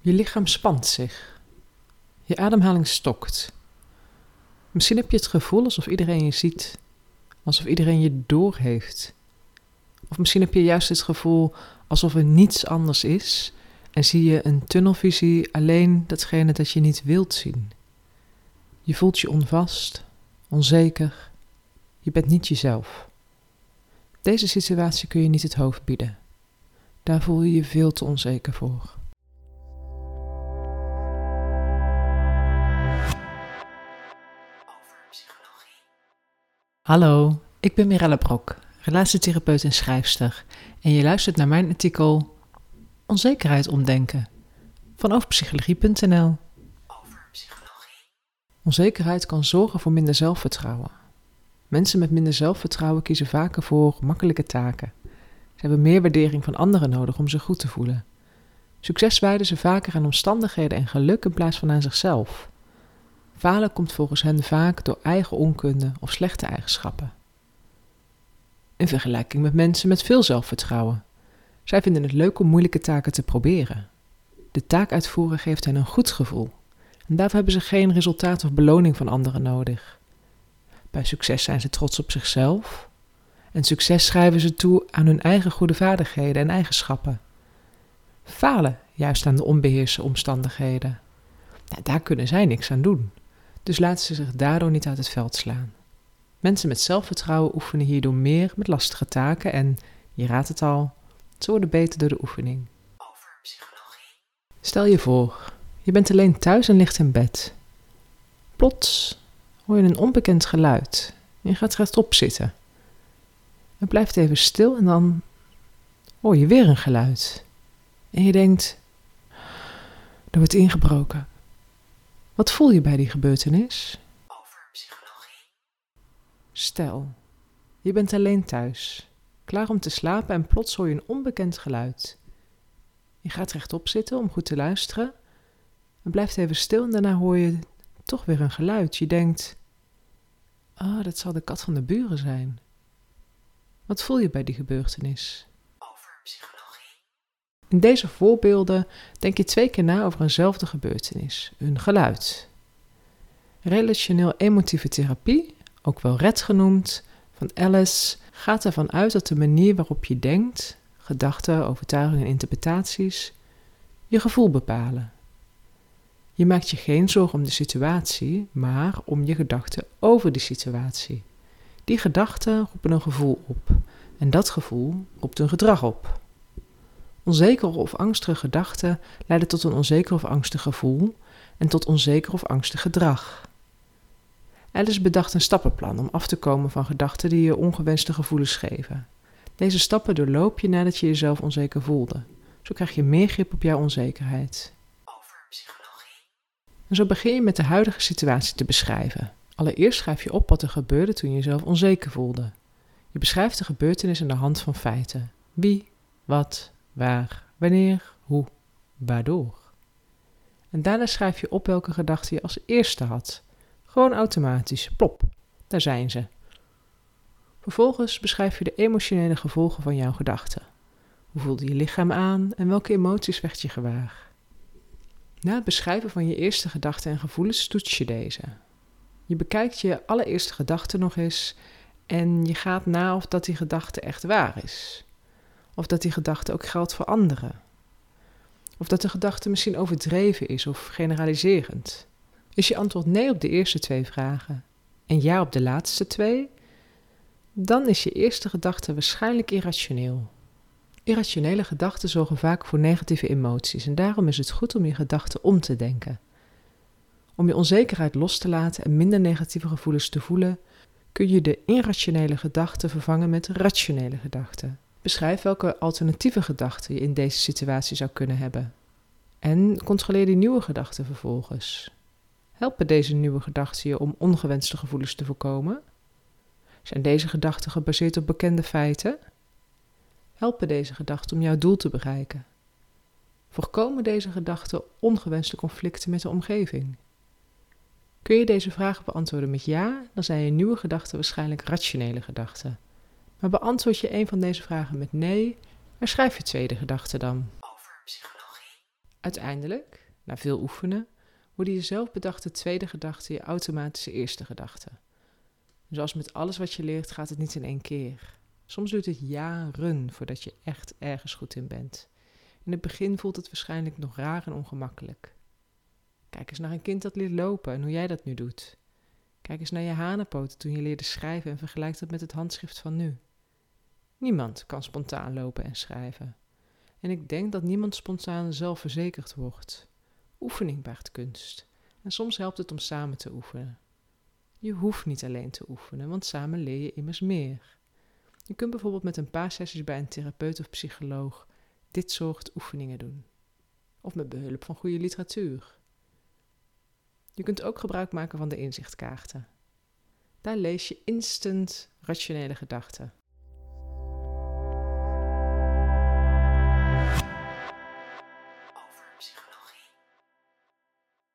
Je lichaam spant zich. Je ademhaling stokt. Misschien heb je het gevoel alsof iedereen je ziet. Alsof iedereen je doorheeft. Of misschien heb je juist het gevoel alsof er niets anders is en zie je een tunnelvisie alleen datgene dat je niet wilt zien. Je voelt je onvast, onzeker. Je bent niet jezelf. Deze situatie kun je niet het hoofd bieden. Daar voel je je veel te onzeker voor. Hallo, ik ben Mirelle Brok, relatietherapeut en schrijfster en je luistert naar mijn artikel Onzekerheid omdenken van overpsychologie.nl. Onzekerheid kan zorgen voor minder zelfvertrouwen. Mensen met minder zelfvertrouwen kiezen vaker voor makkelijke taken. Ze hebben meer waardering van anderen nodig om zich goed te voelen. Succes wijden ze vaker aan omstandigheden en geluk in plaats van aan zichzelf. Falen komt volgens hen vaak door eigen onkunde of slechte eigenschappen. In vergelijking met mensen met veel zelfvertrouwen. Zij vinden het leuk om moeilijke taken te proberen. De taak uitvoeren geeft hen een goed gevoel. En daarvoor hebben ze geen resultaat of beloning van anderen nodig. Bij succes zijn ze trots op zichzelf. En succes schrijven ze toe aan hun eigen goede vaardigheden en eigenschappen. Falen juist aan de onbeheerste omstandigheden. Daar kunnen zij niks aan doen. Dus laten ze zich daardoor niet uit het veld slaan. Mensen met zelfvertrouwen oefenen hierdoor meer met lastige taken en, je raadt het al, ze worden beter door de oefening. Stel je voor, je bent alleen thuis en ligt in bed. Plots hoor je een onbekend geluid. Je gaat rechtop zitten. Het blijft even stil en dan hoor je weer een geluid. En je denkt, er wordt ingebroken. Wat voel je bij die gebeurtenis? Stel, je bent alleen thuis, klaar om te slapen en plots hoor je een onbekend geluid. Je gaat rechtop zitten om goed te luisteren. Het blijft even stil en daarna hoor je toch weer een geluid. Je denkt, dat zal de kat van de buren zijn. Wat voel je bij die gebeurtenis? In deze voorbeelden denk je 2 keer na over eenzelfde gebeurtenis, een geluid. Relationeel-emotieve therapie, ook wel RET genoemd, van Alice, gaat ervan uit dat de manier waarop je denkt, gedachten, overtuigingen en interpretaties, je gevoel bepalen. Je maakt je geen zorgen om de situatie, maar om je gedachten over die situatie. Die gedachten roepen een gevoel op en dat gevoel roept een gedrag op. Onzekere of angstige gedachten leiden tot een onzeker of angstig gevoel en tot onzeker of angstig gedrag. Alice bedacht een stappenplan om af te komen van gedachten die je ongewenste gevoelens geven. Deze stappen doorloop je nadat je jezelf onzeker voelde. Zo krijg je meer grip op jouw onzekerheid. En zo begin je met de huidige situatie te beschrijven. Allereerst schrijf je op wat er gebeurde toen je jezelf onzeker voelde. Je beschrijft de gebeurtenis aan de hand van feiten. Wie, wat, waar, wanneer, hoe, waardoor. En daarna schrijf je op welke gedachten je als eerste had. Gewoon automatisch, plop, daar zijn ze. Vervolgens beschrijf je de emotionele gevolgen van jouw gedachten. Hoe voelde je lichaam aan en welke emoties werd je gewaar? Na het beschrijven van je eerste gedachten en gevoelens toets je deze. Je bekijkt je allereerste gedachte nog eens en je gaat na of dat die gedachte echt waar is. Of dat die gedachte ook geldt voor anderen. Of dat de gedachte misschien overdreven is of generaliserend. Is je antwoord nee op de eerste 2 vragen en ja op de laatste 2, dan is je eerste gedachte waarschijnlijk irrationeel. Irrationele gedachten zorgen vaak voor negatieve emoties en daarom is het goed om je gedachten om te denken. Om je onzekerheid los te laten en minder negatieve gevoelens te voelen, kun je de irrationele gedachten vervangen met rationele gedachten. Beschrijf welke alternatieve gedachten je in deze situatie zou kunnen hebben. En controleer die nieuwe gedachten vervolgens. Helpen deze nieuwe gedachten je om ongewenste gevoelens te voorkomen? Zijn deze gedachten gebaseerd op bekende feiten? Helpen deze gedachten om jouw doel te bereiken? Voorkomen deze gedachten ongewenste conflicten met de omgeving? Kun je deze vragen beantwoorden met ja, dan zijn je nieuwe gedachten waarschijnlijk rationele gedachten. Maar beantwoord je een van deze vragen met nee, en schrijf je tweede gedachte dan. Uiteindelijk, na veel oefenen, worden je zelfbedachte tweede gedachten je automatische eerste gedachten. Zoals met alles wat je leert gaat het niet in één keer. Soms duurt het jaren voordat je echt ergens goed in bent. In het begin voelt het waarschijnlijk nog raar en ongemakkelijk. Kijk eens naar een kind dat leert lopen en hoe jij dat nu doet. Kijk eens naar je hanenpoten toen je leerde schrijven en vergelijk dat met het handschrift van nu. Niemand kan spontaan lopen en schrijven. En ik denk dat niemand spontaan zelfverzekerd wordt. Oefening baart kunst. En soms helpt het om samen te oefenen. Je hoeft niet alleen te oefenen, want samen leer je immers meer. Je kunt bijvoorbeeld met een paar sessies bij een therapeut of psycholoog dit soort oefeningen doen. Of met behulp van goede literatuur. Je kunt ook gebruik maken van de inzichtkaarten. Daar lees je instant rationele gedachten.